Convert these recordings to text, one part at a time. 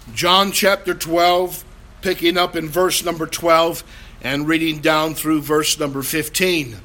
John chapter 12, picking up in verse number 12 and reading down through verse number 15.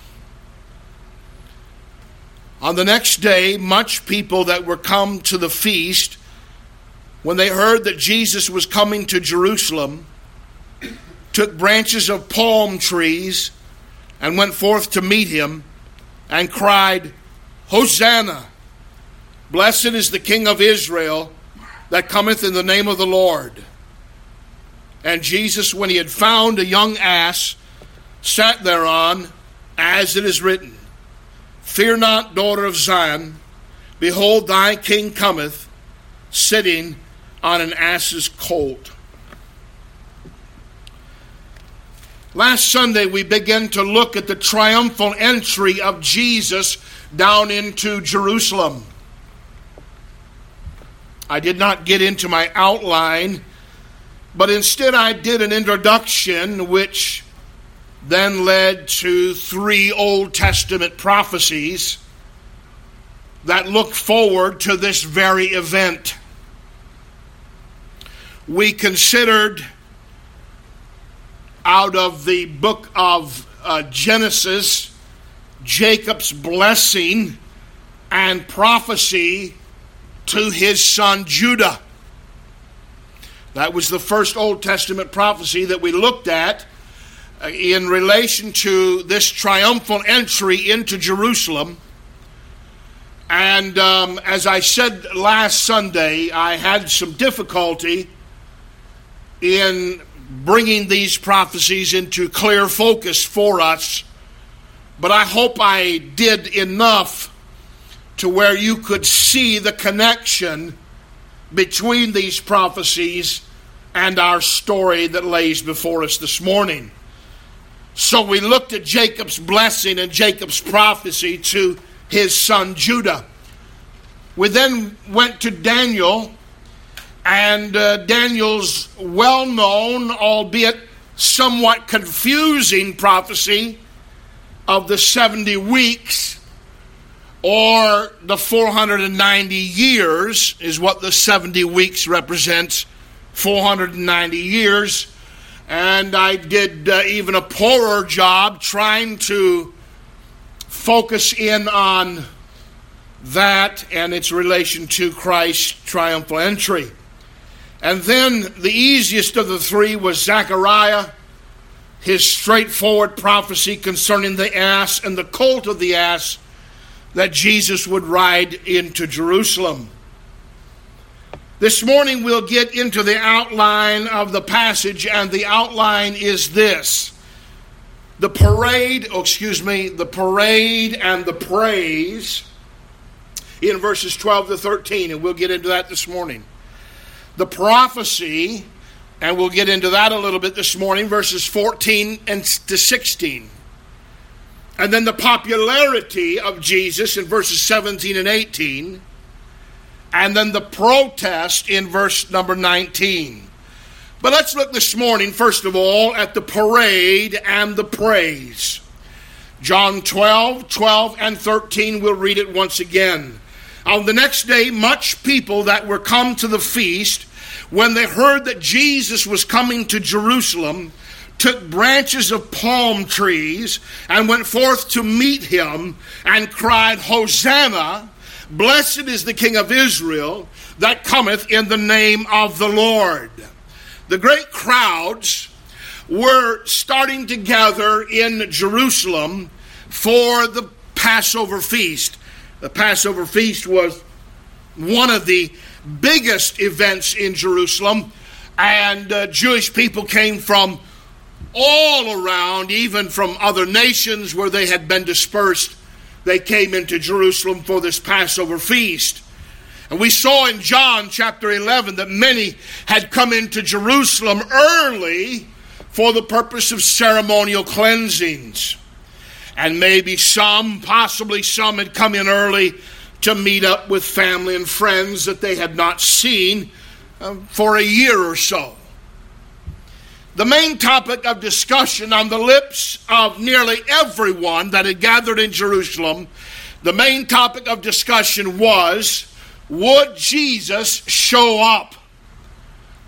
On the next day, much people that were come to the feast, when they heard that Jesus was coming to Jerusalem, took branches of palm trees and went forth to meet him and cried, Hosanna! Blessed is the King of Israel that cometh in the name of the Lord. And Jesus, when he had found a young ass, sat thereon, as it is written, Fear not, daughter of Zion, behold, thy king cometh, sitting on an ass's colt. Last Sunday, we began to look at the triumphal entry of Jesus down into Jerusalem. I did not get into my outline, but instead I did an introduction which then led to 3 Old Testament prophecies that look forward to this very event. We considered out of the book of Genesis, Jacob's blessing and prophecy to his son Judah. That was the first Old Testament prophecy that we looked at in relation to this triumphal entry into Jerusalem. And as I said last Sunday, I had some difficulty in bringing these prophecies into clear focus for us, but I hope I did enough to where you could see the connection between these prophecies and our story that lays before us this morning. So we looked at Jacob's blessing and Jacob's prophecy to his son Judah. We then went to Daniel, and Daniel's well-known, albeit somewhat confusing prophecy of the 70 weeks, or the 490 years is what the 70 weeks represents, 490 years. And I did even a poorer job trying to focus in on that and its relation to Christ's triumphal entry. And then the easiest of the 3 was Zechariah, his straightforward prophecy concerning the ass and the colt of the ass that Jesus would ride into Jerusalem. This morning we'll get into the outline of the passage, and the outline is this. The parade and the praise in verses 12 to 13, and we'll get into that this morning. The prophecy, and we'll get into that a little bit this morning, verses 14 and to 16. And then the popularity of Jesus in verses 17 and 18. And then the protest in verse number 19. But let's look this morning, first of all, at the parade and the praise. John 12 and 13, we'll read it once again. On the next day, much people that were come to the feast, when they heard that Jesus was coming to Jerusalem, took branches of palm trees and went forth to meet him and cried, Hosanna! Blessed is the King of Israel that cometh in the name of the Lord. The great crowds were starting to gather in Jerusalem for the Passover feast. The Passover feast was one of the biggest events in Jerusalem, and Jewish people came from all around, even from other nations where they had been dispersed. They came into Jerusalem for this Passover feast. And we saw in John chapter 11 that many had come into Jerusalem early for the purpose of ceremonial cleansings. And maybe possibly some had come in early to meet up with family and friends that they had not seen for a year or so. The main topic of discussion on the lips of nearly everyone that had gathered in Jerusalem, the main topic of discussion was, would Jesus show up?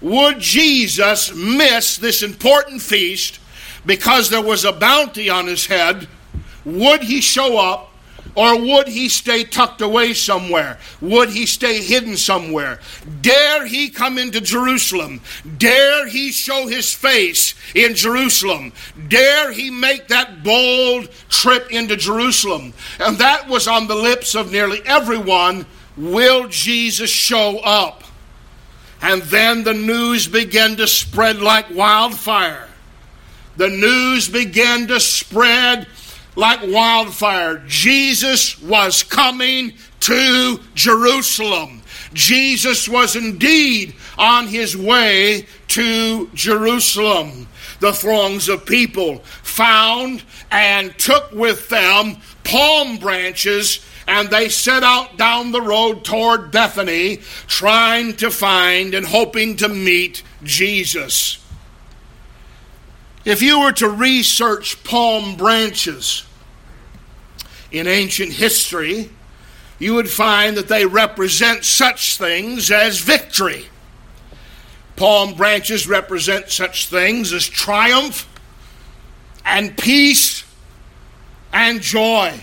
would Jesus miss this important feast because there was a bounty on his head? Would he show up, or would he stay tucked away somewhere? Would he stay hidden somewhere? Dare he come into Jerusalem? Dare he show his face in Jerusalem? Dare he make that bold trip into Jerusalem? And that was on the lips of nearly everyone. Will Jesus show up? And then the news began to spread like wildfire. The news began to spread like wildfire. Jesus was coming to Jerusalem. Jesus was indeed on his way to Jerusalem. The throngs of people found and took with them palm branches, and they set out down the road toward Bethany, trying to find and hoping to meet Jesus. If you were to research palm branches in ancient history, you would find that they represent such things as victory. Palm branches represent such things as triumph and peace and joy.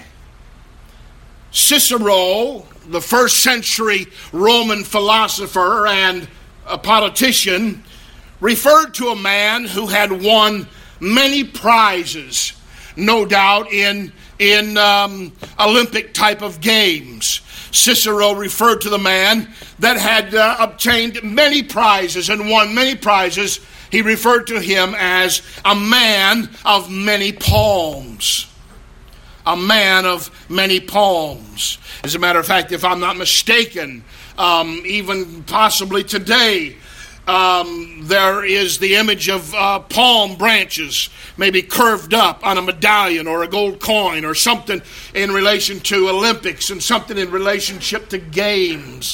Cicero, the first century Roman philosopher and a politician, referred to a man who had won many prizes, no doubt in Olympic type of games. Cicero referred to the man that had obtained many prizes and won many prizes. He referred to him as a man of many palms. A man of many palms. As a matter of fact, if I'm not mistaken, even possibly today, there is the image of palm branches, maybe curved up on a medallion or a gold coin or something in relation to Olympics and something in relationship to games.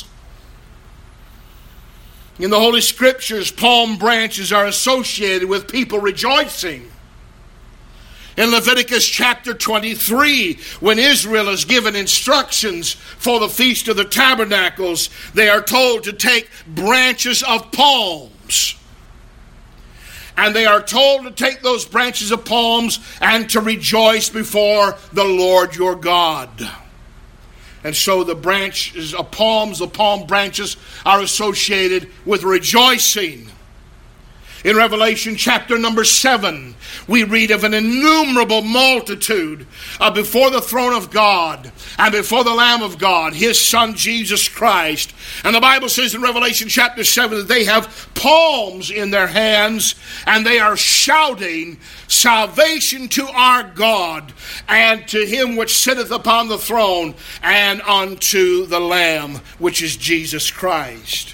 In the Holy Scriptures, palm branches are associated with people rejoicing. In Leviticus chapter 23, when Israel is given instructions for the Feast of the Tabernacles, they are told to take branches of palms. And they are told to take those branches of palms and to rejoice before the Lord your God. And so the branches of palms, the palm branches, are associated with rejoicing. In Revelation chapter number 7, we read of an innumerable multitude before the throne of God and before the Lamb of God, his Son Jesus Christ. And the Bible says in Revelation chapter 7 that they have palms in their hands and they are shouting, "Salvation to our God and to him which sitteth upon the throne and unto the Lamb," which is Jesus Christ.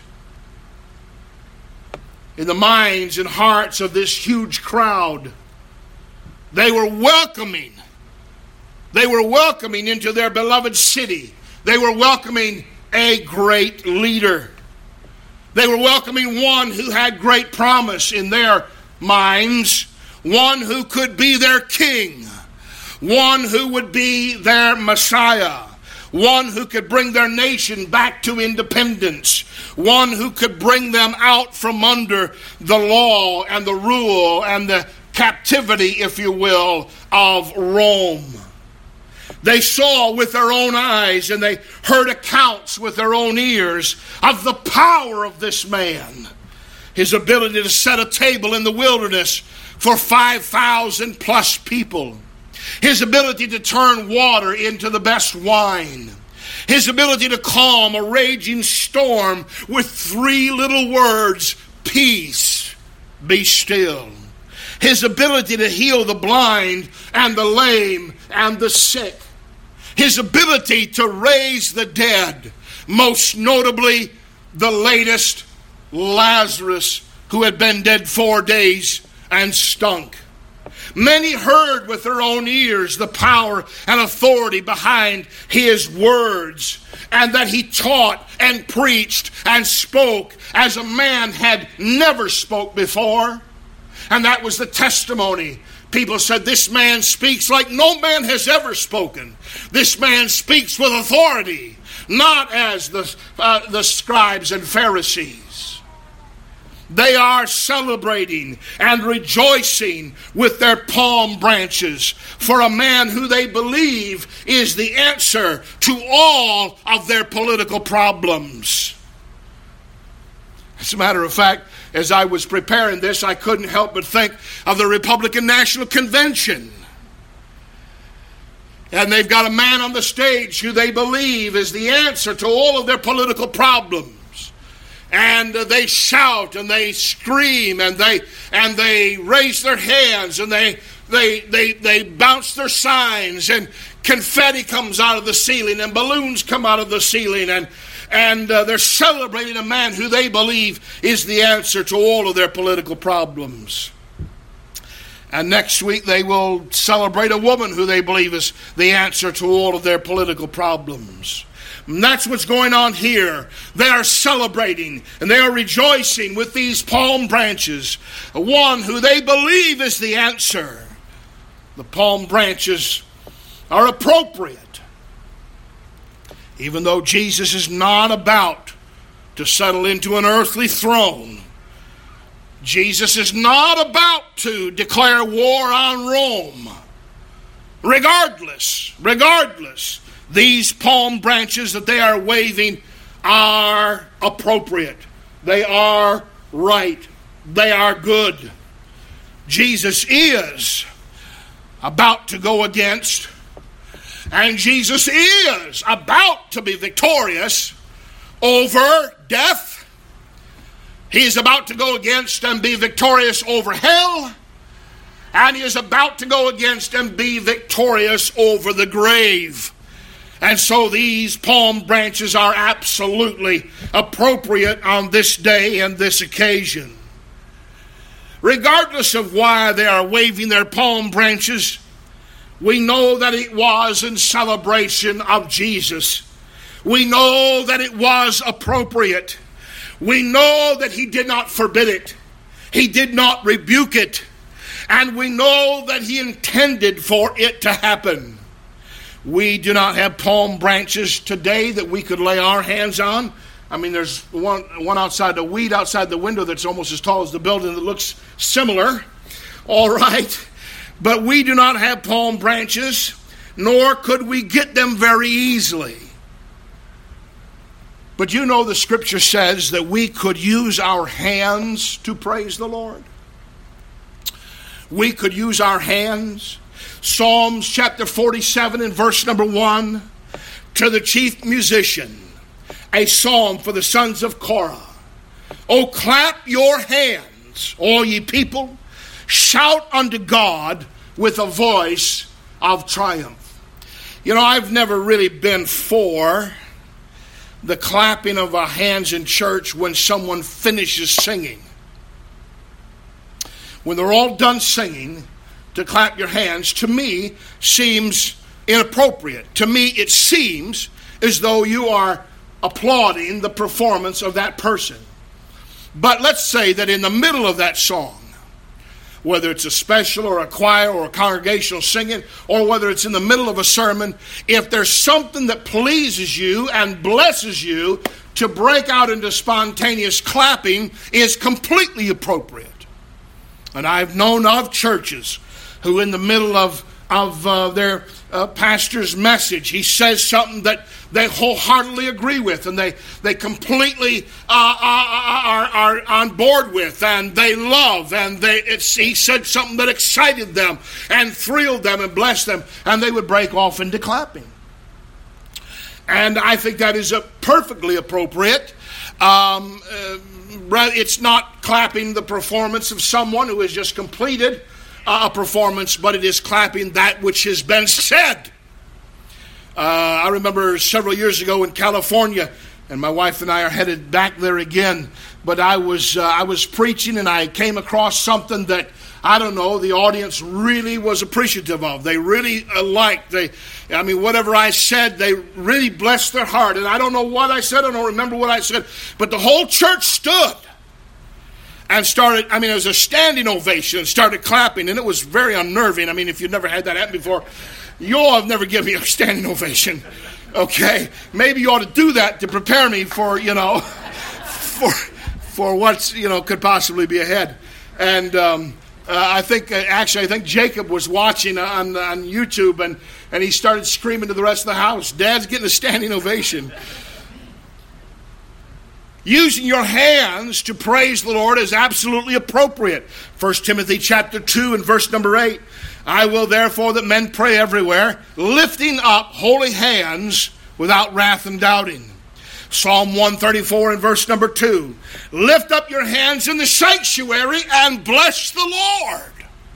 In the minds and hearts of this huge crowd, they were welcoming. They were welcoming into their beloved city. They were welcoming a great leader. They were welcoming one who had great promise in their minds, one who could be their king, one who would be their Messiah, one who could bring their nation back to independence, one who could bring them out from under the law and the rule and the captivity, if you will, of Rome. They saw with their own eyes and they heard accounts with their own ears of the power of this man. His ability to set a table in the wilderness for 5,000 plus people. His ability to turn water into the best wine. His ability to calm a raging storm with 3 little words: peace, be still. His ability to heal the blind and the lame and the sick. His ability to raise the dead. Most notably, the latest, Lazarus, who had been dead 4 days and stunk. Many heard with their own ears the power and authority behind his words, and that he taught and preached and spoke as a man had never spoke before. And that was the testimony. People said, this man speaks like no man has ever spoken. This man speaks with authority, not as the scribes and Pharisees. They are celebrating and rejoicing with their palm branches for a man who they believe is the answer to all of their political problems. As a matter of fact, as I was preparing this, I couldn't help but think of the Republican National Convention. And they've got a man on the stage who they believe is the answer to all of their political problems. And they shout and they scream and they raise their hands and they bounce their signs, and confetti comes out of the ceiling and balloons come out of the ceiling, and they're celebrating a man who they believe is the answer to all of their political problems. And next week they will celebrate a woman who they believe is the answer to all of their political problems. And that's what's going on here. They are celebrating and they are rejoicing with these palm branches. One who they believe is the answer. The palm branches are appropriate. Even though Jesus is not about to settle into an earthly throne. Jesus is not about to declare war on Rome. Regardless, these palm branches that they are waving are appropriate. They are right. They are good. Jesus is about to go against, and Jesus is about to be victorious over death. He is about to go against and be victorious over hell. And he is about to go against and be victorious over the grave. And so these palm branches are absolutely appropriate on this day and this occasion. Regardless of why they are waving their palm branches, we know that it was in celebration of Jesus. We know that it was appropriate. We know that he did not forbid it. He did not rebuke it. And we know that he intended for it to happen. We do not have palm branches today that we could lay our hands on. I mean, there's one outside the weed outside the window that's almost as tall as the building that looks similar. All right. But we do not have palm branches, nor could we get them very easily. But you know the scripture says that we could use our hands to praise the Lord. We could use our hands. Psalms chapter 47 and verse number 1. To the chief musician, a psalm for the sons of Korah. O clap your hands, all ye people. Shout unto God with a voice of triumph. You know, I've never really been for the clapping of our hands in church when someone finishes singing. When they're all done singing, to clap your hands, to me, seems inappropriate. To me, it seems as though you are applauding the performance of that person. But let's say that in the middle of that song, whether it's a special or a choir or a congregational singing, or whether it's in the middle of a sermon, if there's something that pleases you and blesses you, to break out into spontaneous clapping is completely appropriate. And I've known of churches who in the middle of their pastor's message, he says something that they wholeheartedly agree with, and they completely are on board with, and they love, and he said something that excited them and thrilled them and blessed them, and they would break off into clapping. And I think that is perfectly appropriate. It's not clapping the performance of someone who has just completed a performance, but it is clapping that which has been said. I remember several years ago in California, and my wife and I are headed back there again, but I was preaching and I came across something that, I don't know, the audience really was appreciative of. They really liked. Whatever I said, they really blessed their heart. And I don't know what I said. I don't remember what I said. But the whole church stood and started, it was a standing ovation, and started clapping. And it was very unnerving. If you've never had that happen before, you all have never given me a standing ovation. Okay? Maybe you ought to do that to prepare me for for what's, could possibly be ahead. And I think Jacob was watching on YouTube, and he started screaming to the rest of the house, Dad's getting a standing ovation. Using your hands to praise the Lord is absolutely appropriate. 1 Timothy chapter 2 and verse number 8. I will therefore that men pray everywhere, lifting up holy hands without wrath and doubting. Psalm 134 and verse number 2. Lift up your hands in the sanctuary and bless the Lord.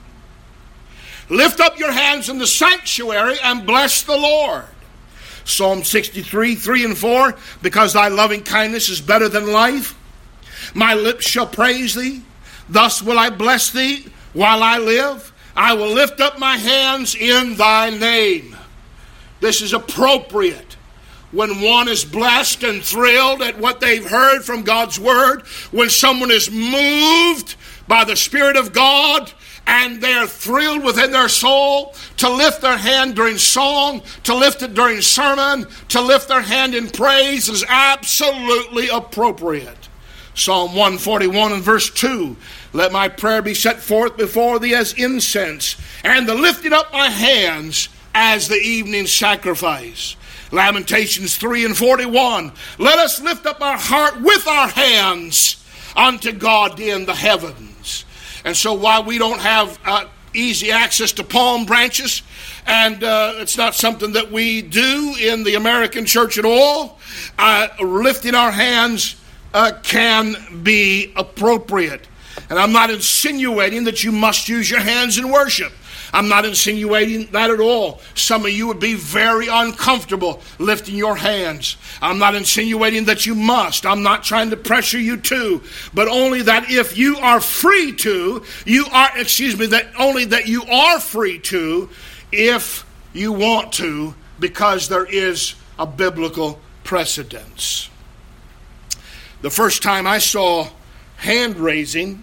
Lift up your hands in the sanctuary and bless the Lord. Psalm 63, 3 and 4, because thy loving kindness is better than life. My lips shall praise thee. Thus will I bless thee while I live. I will lift up my hands in thy name. This is appropriate when one is blessed and thrilled at what they've heard from God's word, when someone is moved by the Spirit of God, and they're thrilled within their soul to lift their hand during song, to lift it during sermon, to lift their hand in praise is absolutely appropriate. Psalm 141 and verse 2, let my prayer be set forth before thee as incense, and the lifting up my hands as the evening sacrifice. Lamentations 3 and 41, let us lift up our heart with our hands unto God in the heavens. And so while we don't have easy access to palm branches, and it's not something that we do in the American church at all, lifting our hands can be appropriate. And I'm not insinuating that you must use your hands in worship. I'm not insinuating that at all. Some of you would be very uncomfortable lifting your hands. I'm not insinuating that you must. I'm not trying to pressure you to, but only that if you are free to, only that you are free to if you want to, because there is a biblical precedence. The first time I saw hand raising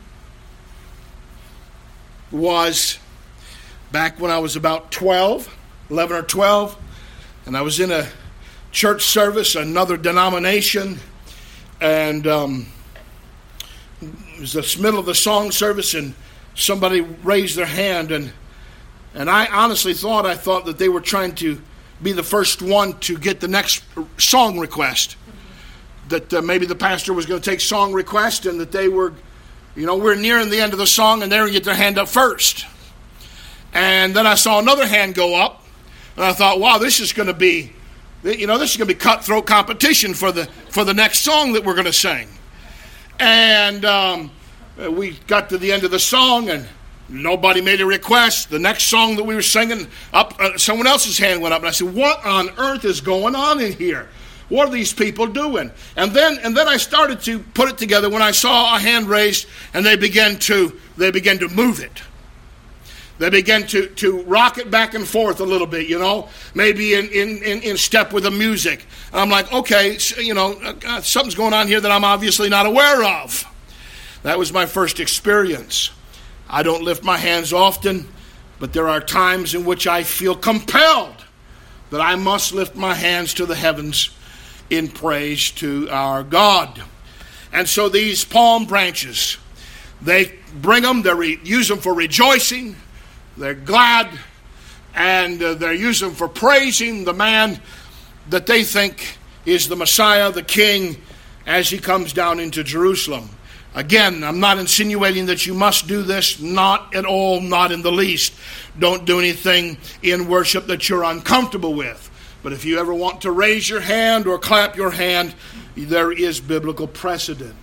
was back when I was about 11 or 12, and I was in a church service, another denomination, and it was the middle of the song service, and somebody raised their hand, and I honestly thought that they were trying to be the first one to get the next song request, that maybe the pastor was going to take song request, and that they were, we're nearing the end of the song, and they were going to get their hand up first. And then I saw another hand go up, and I thought, wow, this is going to be, cutthroat competition for the next song that we're going to sing. And we got to the end of the song, and nobody made a request. The next song that we were singing, someone else's hand went up, and I said, what on earth is going on in here? What are these people doing? And then I started to put it together when I saw a hand raised, and they began to move it. They began to rock it back and forth a little bit, maybe in step with the music. And I'm like, okay, something's going on here that I'm obviously not aware of. That was my first experience. I don't lift my hands often, but there are times in which I feel compelled that I must lift my hands to the heavens in praise to our God. And so these palm branches, they bring them, they use them for rejoicing. They're glad, and they're using them for praising the man that they think is the Messiah, the King, as he comes down into Jerusalem. Again, I'm not insinuating that you must do this, not at all, not in the least. Don't do anything in worship that you're uncomfortable with. But if you ever want to raise your hand or clap your hand, there is biblical precedent.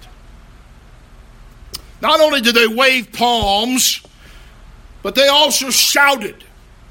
Not only did they wave palms, but they also shouted,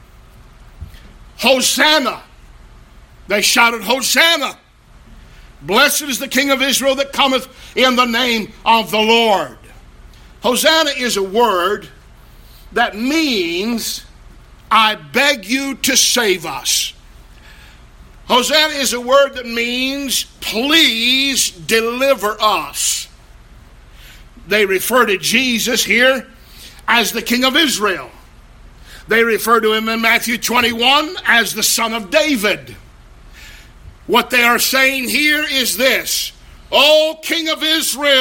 Hosanna. They shouted, Hosanna. Blessed is the King of Israel that cometh in the name of the Lord. Hosanna is a word that means, I beg you to save us. Hosanna is a word that means, please deliver us. They refer to Jesus here as the King of Israel. They refer to him in Matthew 21 as the Son of David. What they are saying here is this, O King of Israel,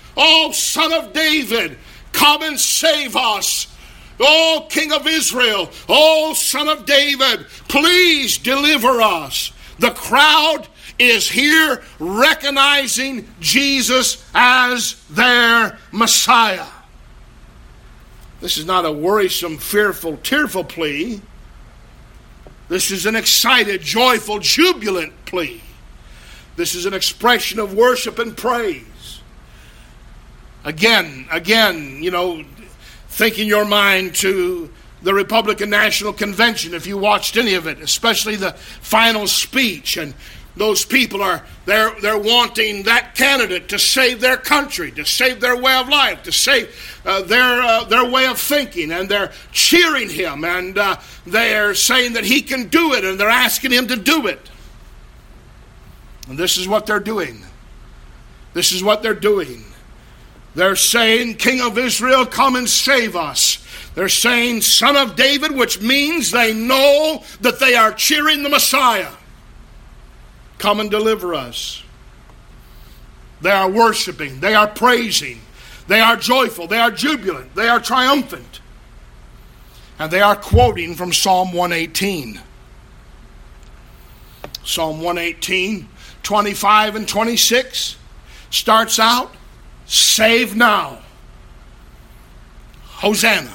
Oh, Son of David, come and save us. Oh, King of Israel, oh, Son of David, please deliver us. The crowd is here recognizing Jesus as their Messiah. This is not a worrisome, fearful, tearful plea. This is an excited, joyful, jubilant plea. This is an expression of worship and praise. Again, think in your mind to the Republican National Convention, if you watched any of it, especially the final speech, and those people they're wanting that candidate to save their country, to save their way of life, to save their way of thinking, and they're cheering him, and they're saying that he can do it, and they're asking him to do it. And this is what they're doing. This is what they're doing. They're saying, King of Israel, come and save us. They're saying, Son of David, which means they know that they are cheering the Messiah. Come and deliver us. They are worshiping. They are praising. They are joyful. They are jubilant. They are triumphant. And they are quoting from Psalm 118. Psalm 118, 25 and 26 starts out, save now. Hosanna.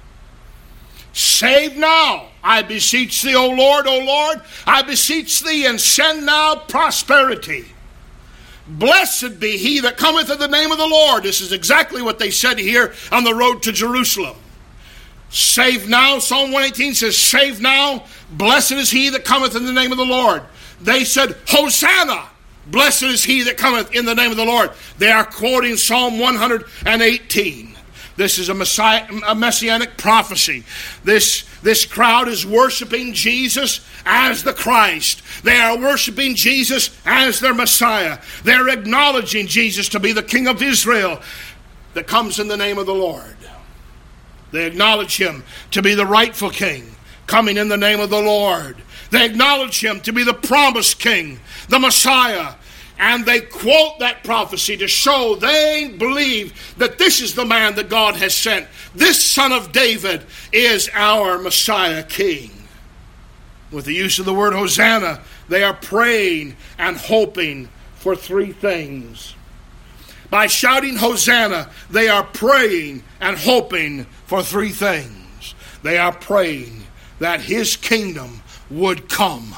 Save now, I beseech thee, O Lord, I beseech thee, and send now prosperity. Blessed be he that cometh in the name of the Lord. This is exactly what they said here on the road to Jerusalem. Save now, Psalm 118 says, save now, blessed is he that cometh in the name of the Lord. They said, Hosanna, blessed is he that cometh in the name of the Lord. They are quoting Psalm 118. This is a messianic prophecy. This crowd is worshiping Jesus as the Christ. They are worshiping Jesus as their Messiah. They're acknowledging Jesus to be the King of Israel that comes in the name of the Lord. They acknowledge him to be the rightful King, coming in the name of the Lord. They acknowledge him to be the promised King, the Messiah. And they quote that prophecy to show they believe that this is the man that God has sent. This Son of David is our Messiah King. With the use of the word Hosanna, they are praying and hoping for three things. By shouting Hosanna, they are praying and hoping for three things. They are praying that his kingdom would come.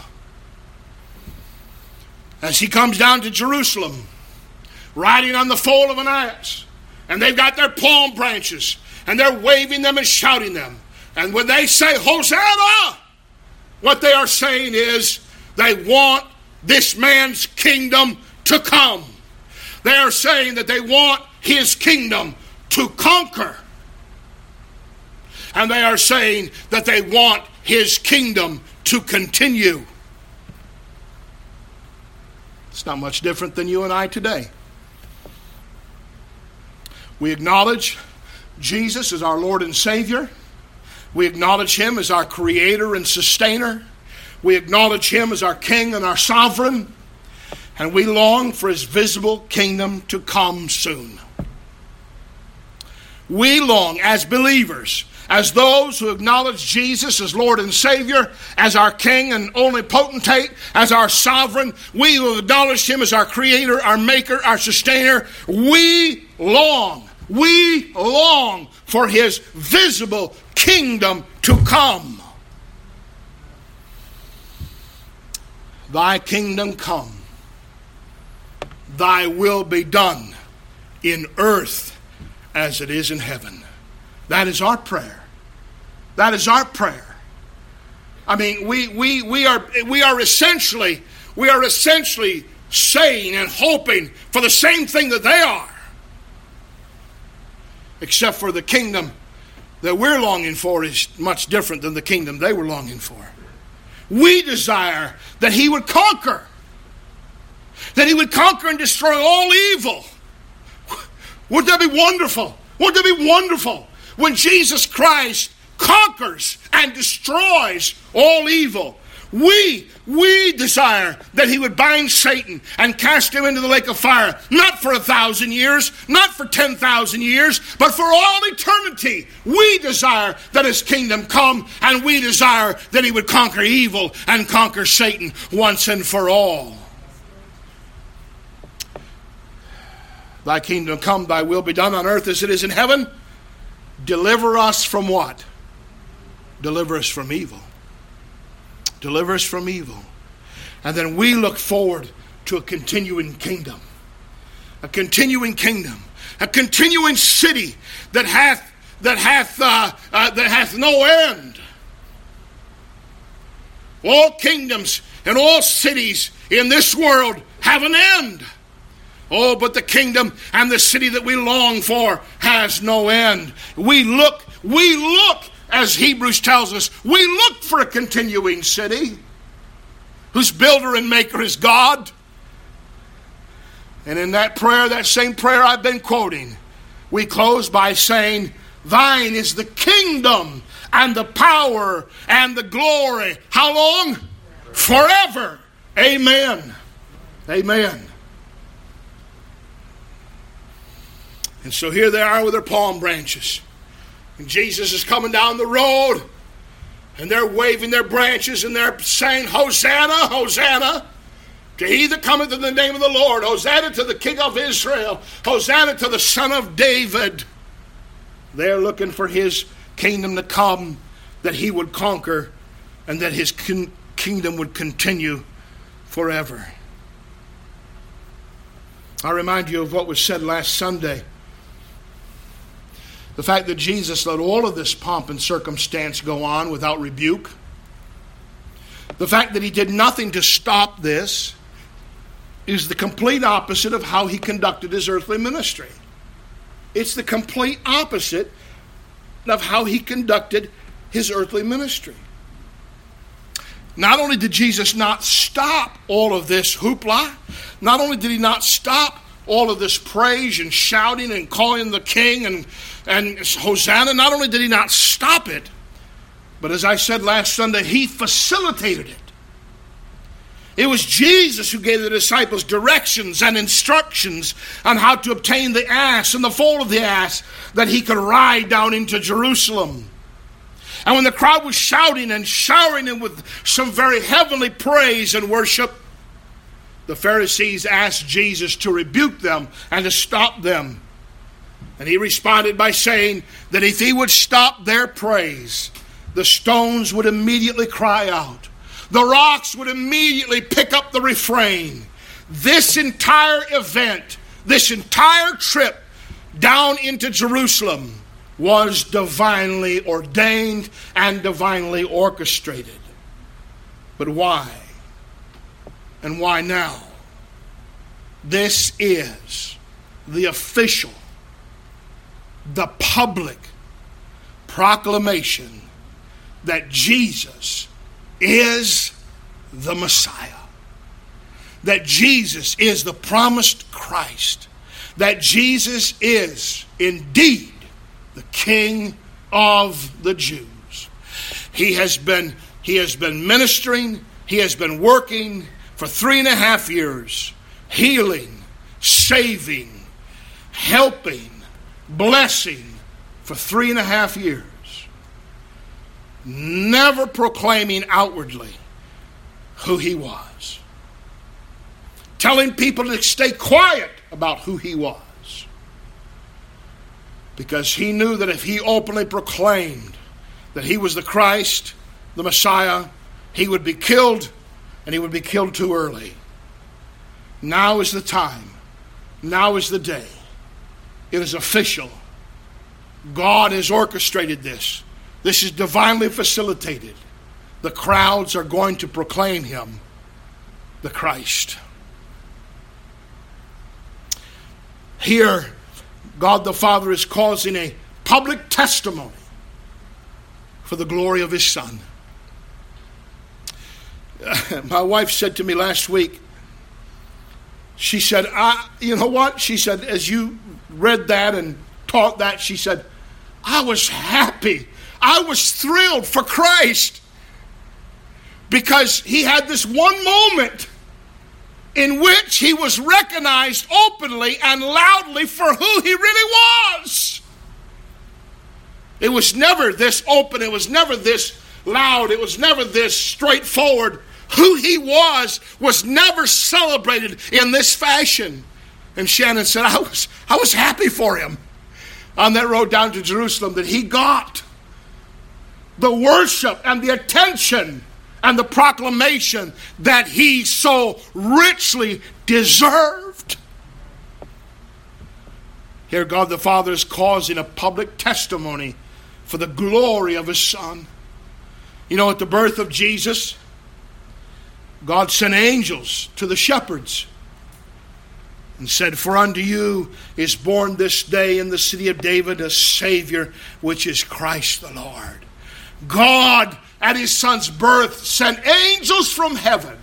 As he comes down to Jerusalem, riding on the foal of an ass, and they've got their palm branches, and they're waving them and shouting them. And when they say, Hosanna, what they are saying is they want this man's kingdom to come. They are saying that they want his kingdom to conquer. And they are saying that they want his kingdom to continue. It's not much different than you and I today. We acknowledge Jesus as our Lord and Savior. We acknowledge him as our Creator and Sustainer. We acknowledge him as our King and our Sovereign. And we long for his visible kingdom to come soon. We long as believers, as those who acknowledge Jesus as Lord and Savior, as our King and only potentate, as our Sovereign. We will acknowledge him as our Creator, our Maker, our Sustainer. We long for his visible kingdom to come. Thy kingdom come. Thy will be done in earth as it is in heaven. That is our prayer. That is our prayer. I mean, we are essentially saying and hoping for the same thing that they are, except for the kingdom that we're longing for is much different than the kingdom they were longing for. We desire that he would conquer, that he would conquer and destroy all evil. Wouldn't that be wonderful? Wouldn't that be wonderful? When Jesus Christ conquers and destroys all evil, We desire that he would bind Satan and cast him into the lake of fire, not for 1,000 years, not for 10,000 years, but for all eternity. We desire that his kingdom come, and we desire that he would conquer evil and conquer Satan once and for all. Thy kingdom come, thy will be done on earth as it is in heaven. Deliver us from what? Deliver us from evil. Deliver us from evil. And then we look forward to a continuing kingdom. A continuing kingdom. A continuing city that hath no end. All kingdoms and all cities in this world have an end. Oh, but the kingdom and the city that we long for has no end. We look, as Hebrews tells us, we look for a continuing city whose builder and maker is God. And in that prayer, that same prayer I've been quoting, we close by saying, thine is the kingdom and the power and the glory. How long? Forever. Amen. Amen. And so here they are with their palm branches. And Jesus is coming down the road. And they're waving their branches and they're saying, Hosanna, Hosanna, to he that cometh in the name of the Lord. Hosanna to the King of Israel. Hosanna to the Son of David. They're looking for his kingdom to come, that he would conquer, and that his kingdom would continue forever. I remind you of what was said last Sunday. The fact that Jesus let all of this pomp and circumstance go on without rebuke. The fact that he did nothing to stop this is the complete opposite of how he conducted his earthly ministry. It's the complete opposite of how he conducted his earthly ministry. Not only did Jesus not stop all of this hoopla, not only did he not stop all of this praise and shouting and calling the king and Hosanna, not only did he not stop it, but as I said last Sunday, he facilitated it. It was Jesus who gave the disciples directions and instructions on how to obtain the ass and the foal of the ass that he could ride down into Jerusalem. And when the crowd was shouting and showering him with some very heavenly praise and worship, the Pharisees asked Jesus to rebuke them and to stop them. And he responded by saying that if he would stop their praise, the stones would immediately cry out. The rocks would immediately pick up the refrain. This entire event, this entire trip down into Jerusalem was divinely ordained and divinely orchestrated. But why? And why now? This is the official, the public proclamation that Jesus is the Messiah. That Jesus is the promised Christ. That Jesus is indeed the King of the Jews. He has been ministering, he has been working for 3.5 years, healing, saving, helping, blessing for 3.5 years. Never proclaiming outwardly who he was. Telling people to stay quiet about who he was. Because he knew that if he openly proclaimed that he was the Christ, the Messiah, he would be killed, and he would be killed too early. Now is the time. Now is the day. It is official. God has orchestrated this. This is divinely facilitated. The crowds are going to proclaim him the Christ. Here, God the Father is causing a public testimony for the glory of his Son. My wife said to me last week, she said, you know what? She said, as you read that and taught that, she said, I was happy. I was thrilled for Christ. because he had this one moment in which he was recognized openly and loudly for who he really was. It was never this open. It was never this loud. It was never this straightforward. Who he was never celebrated in this fashion. And Shannon said, I was happy for him on that road down to Jerusalem that he got the worship and the attention and the proclamation that he so richly deserved. Here God the Father is causing a public testimony for the glory of his Son. You know, at the birth of Jesus, God sent angels to the shepherds and said, "For unto you is born this day in the city of David a Savior, which is Christ the Lord." God, at his Son's birth, sent angels from heaven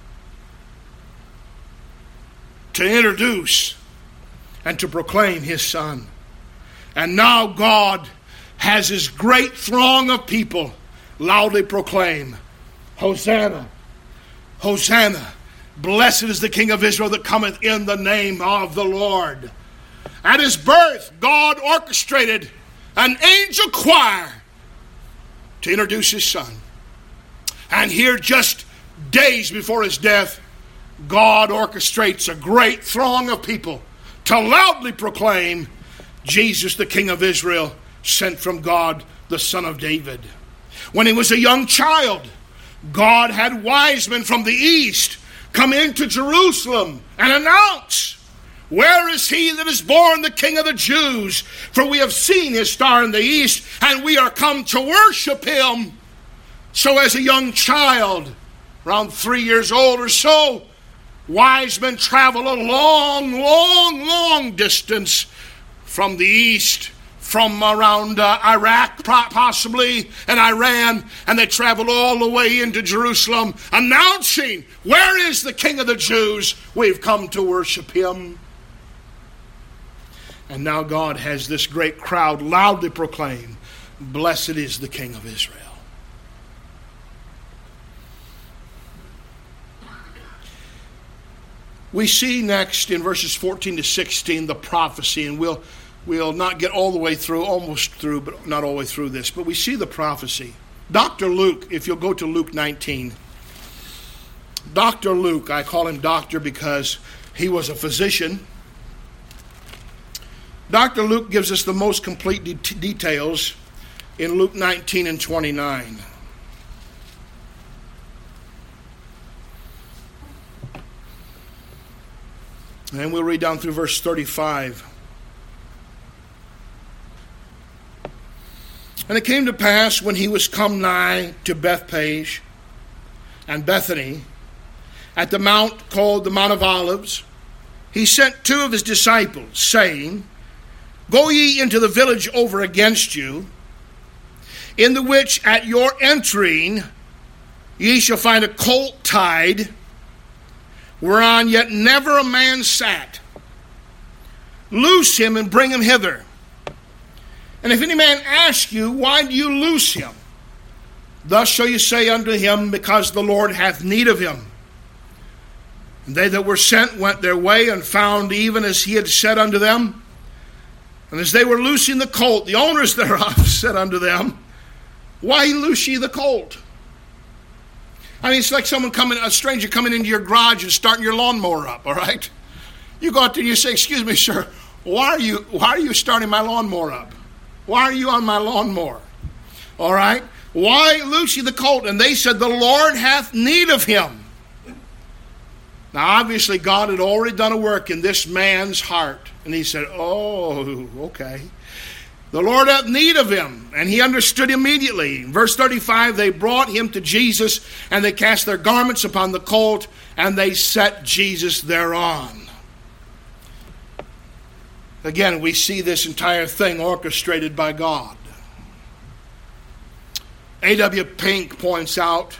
to introduce and to proclaim his Son. And now God has his great throng of people loudly proclaim, "Hosanna, Hosanna, blessed is the King of Israel that cometh in the name of the Lord." At his birth, God orchestrated an angel choir to introduce his Son. And here, just days before his death, God orchestrates a great throng of people to loudly proclaim Jesus, the King of Israel, sent from God, the Son of David. When he was a young child, God had wise men from the east come into Jerusalem and announce, "Where is he that is born the King of the Jews? For we have seen his star in the east, and we are come to worship him." So as a young child, around 3 years old or so, wise men travel a long distance from the east, from around Iraq possibly, and Iran, and they traveled all the way into Jerusalem, announcing, "Where is the King of the Jews? We've come to worship him." And now God has this great crowd loudly proclaim, "Blessed is the King of Israel." We see next in verses 14 to 16 the prophecy, and we'll not get all the way through, almost through, but not all the way through this. But we see the prophecy. Dr. Luke, if you'll go to Luke 19. Dr. Luke, I call him doctor because he was a physician. Dr. Luke gives us the most complete details in Luke 19 and 29. And we'll read down through verse 35. "And it came to pass, when he was come nigh to Bethpage and Bethany, at the mount called the Mount of Olives, he sent 2 of his disciples, saying, Go ye into the village over against you, in the which at your entering ye shall find a colt tied, whereon yet never a man sat. Loose him and bring him hither. And if any man ask you, Why do you loose him? Thus shall you say unto him, Because the Lord hath need of him. And they that were sent went their way, and found even as he had said unto them. And as they were loosing the colt, the owners thereof said unto them, Why loose ye the colt? I mean, it's like a stranger coming into your garage and starting your lawnmower up, all right? You go out there and you say, Excuse me, sir, why are you starting my lawnmower up? Why are you on my lawnmower? All right? Why loose ye the colt? And they said, The Lord hath need of him. Now, obviously, God had already done a work in this man's heart. And he said, Oh, okay. The Lord hath need of him. And he understood immediately. In verse 35, they brought him to Jesus, and they cast their garments upon the colt, and they set Jesus thereon. Again, we see this entire thing orchestrated by God. A.W. Pink points out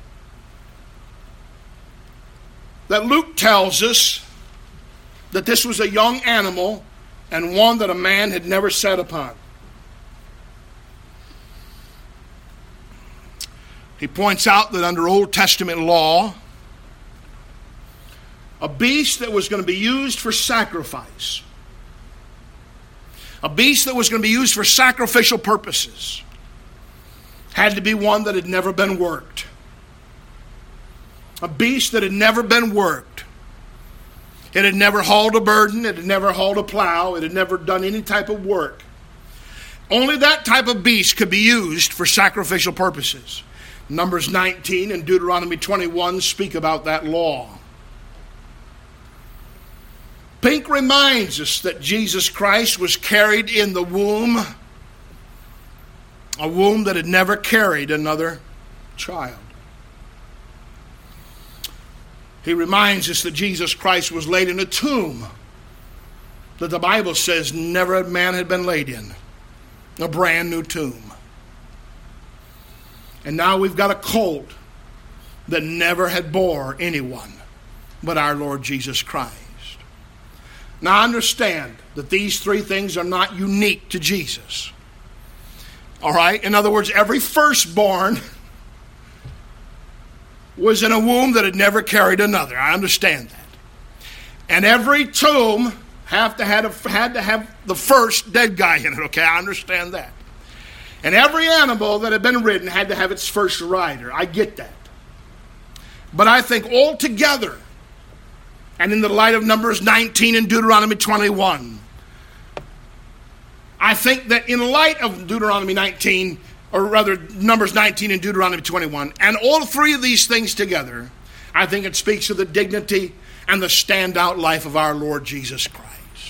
that Luke tells us that this was a young animal and one that a man had never sat upon. He points out that under Old Testament law, a beast that was going to be used for sacrifice, a beast that was going to be used for sacrificial purposes, had to be one that had never been worked. A beast that had never been worked. It had never hauled a burden. It had never hauled a plow. It had never done any type of work. Only that type of beast could be used for sacrificial purposes. Numbers 19 and Deuteronomy 21 speak about that law. Pink reminds us that Jesus Christ was carried in the womb, a womb that had never carried another child. He reminds us that Jesus Christ was laid in a tomb that the Bible says never a man had been laid in, a brand new tomb. And now we've got a colt that never had bore anyone but our Lord Jesus Christ. Now understand that these three things are not unique to Jesus. All right? In other words, every firstborn was in a womb that had never carried another. I understand that. And every tomb had to have the first dead guy in it. Okay, I understand that. And every animal that had been ridden had to have its first rider. I get that. But I think altogether, and in the light of Numbers 19 and Deuteronomy 21, I think that in light of Deuteronomy 19, or rather Numbers 19 and Deuteronomy 21, and all three of these things together, I think it speaks of the dignity and the standout life of our Lord Jesus Christ.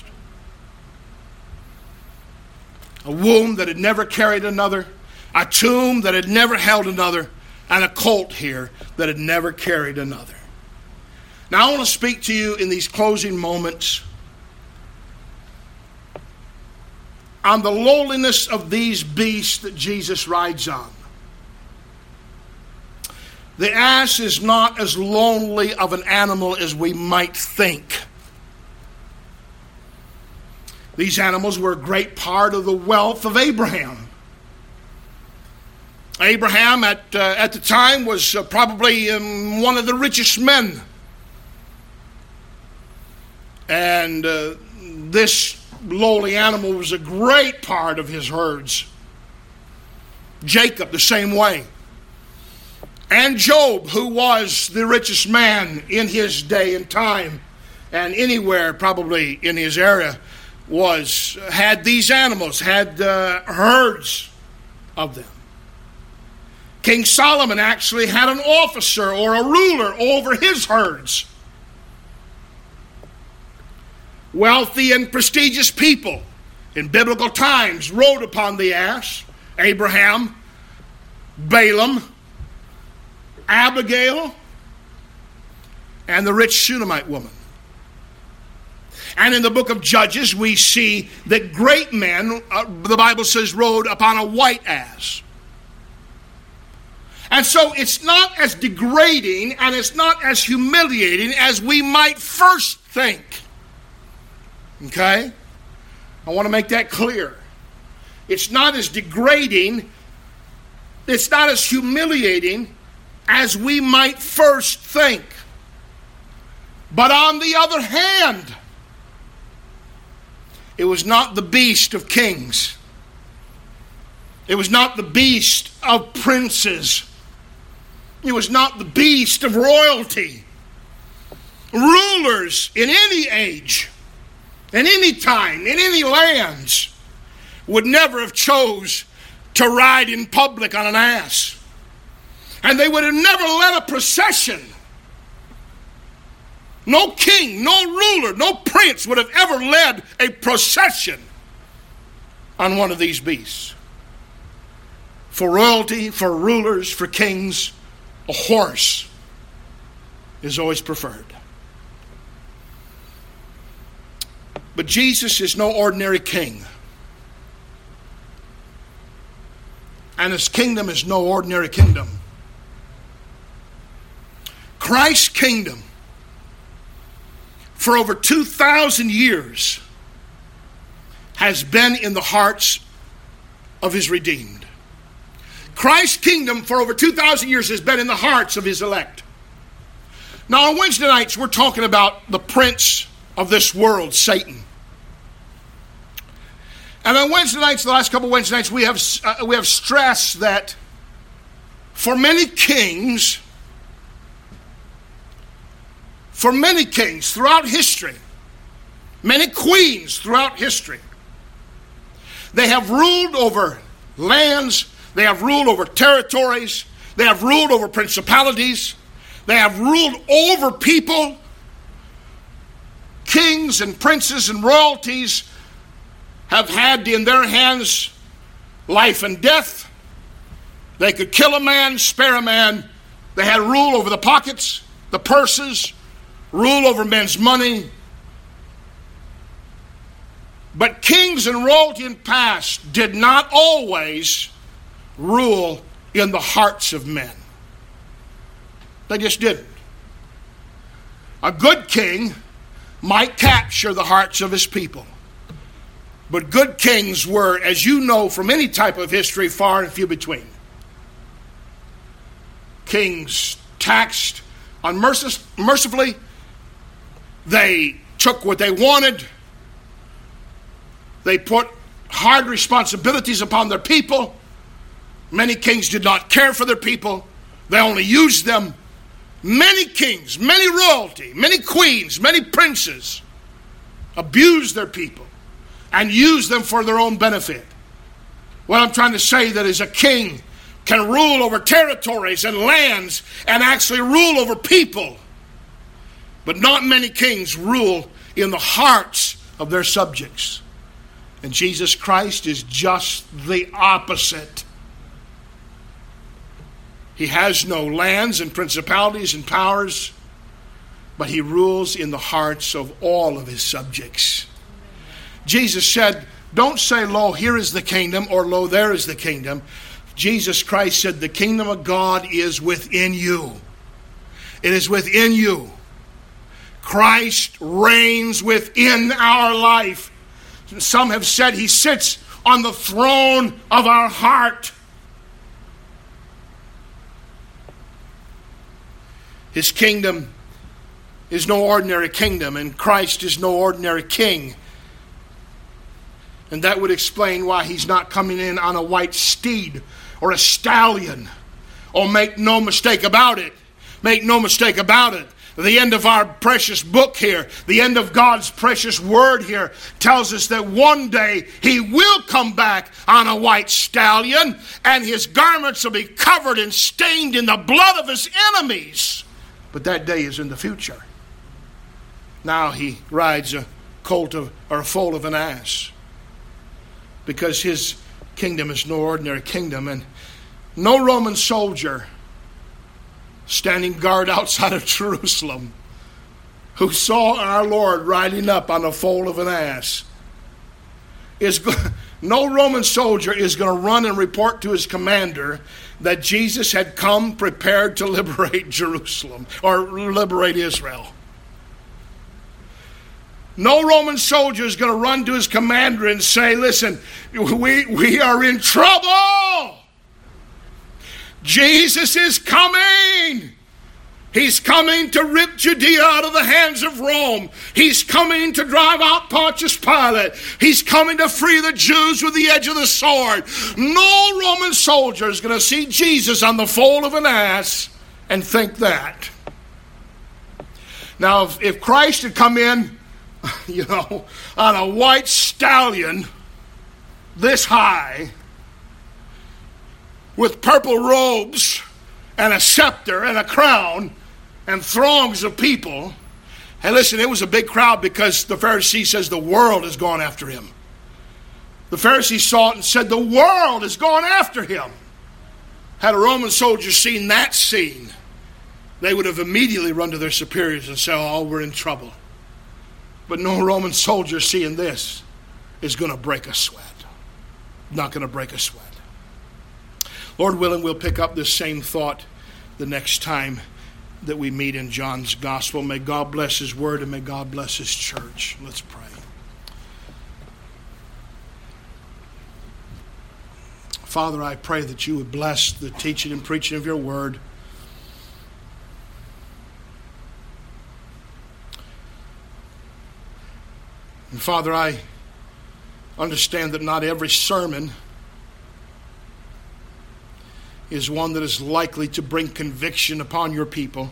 A womb that had never carried another, a tomb that had never held another, and a colt here that had never carried another. Now I want to speak to you in these closing moments on the lowliness of these beasts that Jesus rides on. The ass is not as lonely of an animal as we might think. These animals were a great part of the wealth of Abraham. Abraham at the time was probably one of the richest men. And this lowly animal was a great part of his herds. Jacob the same way. And Job, who was the richest man in his day and time, and anywhere probably in his area, had these animals, had herds of them. King Solomon actually had an officer or a ruler over his herds. Wealthy and prestigious people in biblical times rode upon the ass. Abraham, Balaam, Abigail, and the rich Shunammite woman. And in the book of Judges, we see that great men, the Bible says, rode upon a white ass. And so it's not as degrading and it's not as humiliating as we might first think. Okay? I want to make that clear. It's not as degrading, it's not as humiliating as we might first think. But on the other hand, it was not the beast of kings. It was not the beast of princes. It was not the beast of royalty. Rulers in any age, in any time, in any lands, would never have chose to ride in public on an ass. And they would have never led a procession. No king, no ruler, no prince would have ever led a procession on one of these beasts. For royalty, for rulers, for kings, a horse is always preferred. But Jesus is no ordinary king. And his kingdom is no ordinary kingdom. Christ's kingdom, for over 2,000 years, has been in the hearts of his redeemed. Christ's kingdom for over 2,000 years has been in the hearts of his elect. Now on Wednesday nights, we're talking about the prince of this world, Satan. And on Wednesday nights, the last couple of Wednesday nights, we have stressed that for many kings throughout history, many queens throughout history, they have ruled over lands, they have ruled over territories, they have ruled over principalities, they have ruled over people. Kings and princes and royalties have had in their hands life and death. They could kill a man, spare a man. They had rule over the pockets, the purses, rule over men's money. But kings and royalty in the past did not always rule in the hearts of men. They just didn't. A good king might capture the hearts of his people. But good kings were, as you know from any type of history, far and few between. Kings taxed unmercifully. They took what they wanted. They put hard responsibilities upon their people. Many kings did not care for their people. They only used them. Many kings, many royalty, many queens, many princes abused their people and used them for their own benefit. What I'm trying to say that is a king can rule over territories and lands and actually rule over people. But not many kings rule in the hearts of their subjects. And Jesus Christ is just the opposite. He has no lands and principalities and powers, but he rules in the hearts of all of his subjects. Jesus said, don't say, lo, here is the kingdom, or lo, there is the kingdom. Jesus Christ said, the kingdom of God is within you. It is within you. Christ reigns within our life. Some have said he sits on the throne of our heart. His kingdom is no ordinary kingdom, and Christ is no ordinary king. And that would explain why he's not coming in on a white steed or a stallion. Oh, make no mistake about it. Make no mistake about it. The end of our precious book here, the end of God's precious word here, tells us that one day he will come back on a white stallion, and his garments will be covered and stained in the blood of his enemies. But that day is in the future. Now he rides a colt or a foal of an ass, because his kingdom is no ordinary kingdom, and no Roman soldier standing guard outside of Jerusalem who saw our Lord riding up on a foal of an ass no Roman soldier is going to run and report to his commander that Jesus had come prepared to liberate Jerusalem or liberate Israel. No Roman soldier is going to run to his commander and say, listen, we are in trouble. Jesus is coming. He's coming to rip Judea out of the hands of Rome. He's coming to drive out Pontius Pilate. He's coming to free the Jews with the edge of the sword. No Roman soldier is going to see Jesus on the foal of an ass and think that. Now, if Christ had come in, on a white stallion this high, with purple robes and a scepter and a crown and throngs of people. And listen, it was a big crowd because the Pharisee says the world has gone after him. The Pharisees saw it and said the world has gone after him. Had a Roman soldier seen that scene, they would have immediately run to their superiors and said, oh, we're in trouble. But no Roman soldier seeing this is going to break a sweat. Not going to break a sweat. Lord willing, we'll pick up this same thought the next time that we meet in John's Gospel. May God bless his word and may God bless his church. Let's pray. Father, I pray that you would bless the teaching and preaching of your word. And Father, I understand that not every sermon is one that is likely to bring conviction upon your people.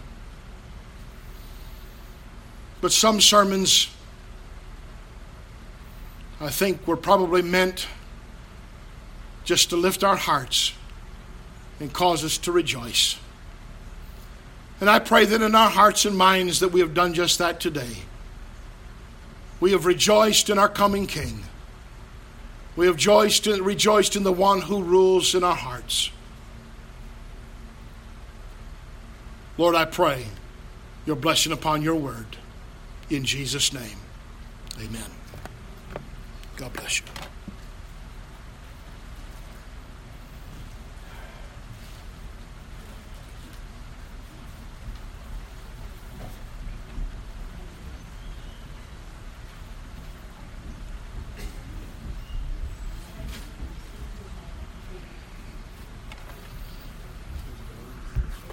But some sermons, I think, were probably meant just to lift our hearts and cause us to rejoice. And I pray that in our hearts and minds that we have done just that today. We have rejoiced in our coming King. We have rejoiced in the one who rules in our hearts. Lord, I pray your blessing upon your word. In Jesus' name, amen. God bless you.